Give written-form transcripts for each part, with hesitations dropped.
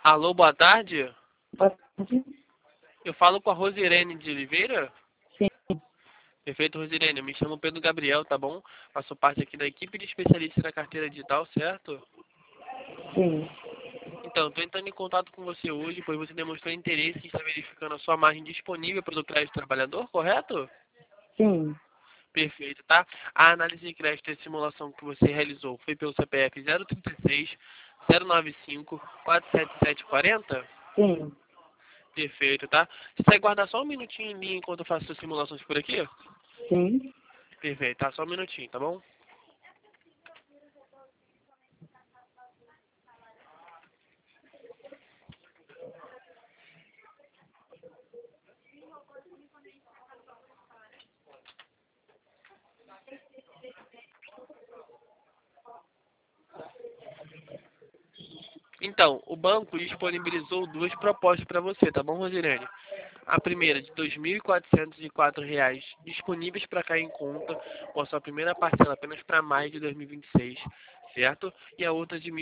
Alô, boa tarde. Boa tarde. Eu falo com a Rosirene de Oliveira. Sim, Perfeito, Rosirene. Eu me chamo Pedro Gabriel, tá bom? Faço parte aqui da equipe de especialistas da carteira digital, certo? sim, Então, estou entrando em contato com você hoje, pois você demonstrou interesse em estar verificando a sua margem disponível para o crédito trabalhador, correto? sim. Perfeito, tá? A análise de crédito e simulação que você realizou foi pelo CPF 036 095 47740? Sim. Perfeito, tá? Você vai guardar só um minutinho em linha enquanto eu faço as simulações por aqui? Sim. Perfeito, tá? Só um minutinho, tá bom? Então, o banco disponibilizou duas propostas para você, tá bom, Rosirene? A primeira de R$ 2.404 disponíveis para cair em conta com a sua primeira parcela apenas para maio de 2026, certo? E a outra de R$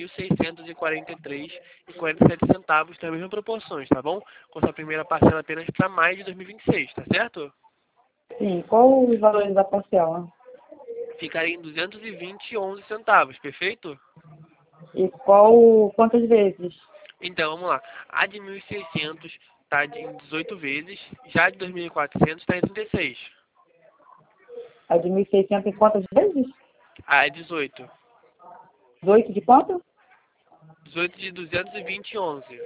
1.643,47 nas mesmas proporções, tá bom? Com a sua primeira parcela apenas para maio de 2026, tá certo? Sim. Qual os valores da parcela? Ficaria em 220,11 centavos, perfeito? E quantas vezes? Então, vamos lá. A de 1.600 está em 18 vezes, já a de 2.400 está em 36. A de 1.600 em quantas vezes? A é 18. 18 de quanto? 18 de 220,11.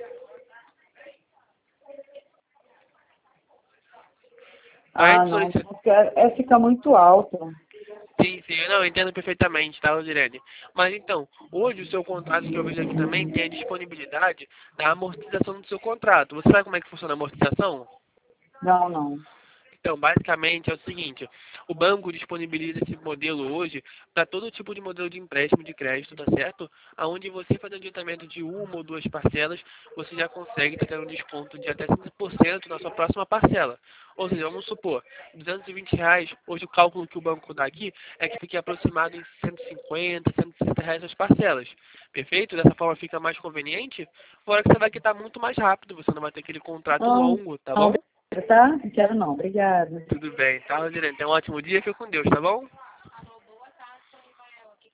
Vai Ah, de não. solicitação. Porque fica muito alto. Sim, sim, não, eu entendo perfeitamente, tá, Rodirene? Mas então, hoje o seu contrato que eu vejo aqui também tem a disponibilidade da amortização do seu contrato. Você sabe como é que funciona a amortização? Não, não. Então, basicamente é o seguinte, o banco disponibiliza esse modelo hoje para todo tipo de modelo de empréstimo de crédito, tá certo? Aonde você faz adiantamento de uma ou duas parcelas, você já consegue ter um desconto de até 5% na sua próxima parcela. Ou seja, vamos supor, R$ 220, hoje o cálculo que o banco dá aqui é que fique aproximado em 150, R$ 160 as parcelas. Perfeito? Dessa forma fica mais conveniente, fora que você vai quitar muito mais rápido, você não vai ter aquele contrato Não, longo, tá não, bom? obrigada, tá? Não quero não. Obrigada. Tudo bem, tá, Rodirene? Tenha um ótimo dia, fica com Deus, tá bom?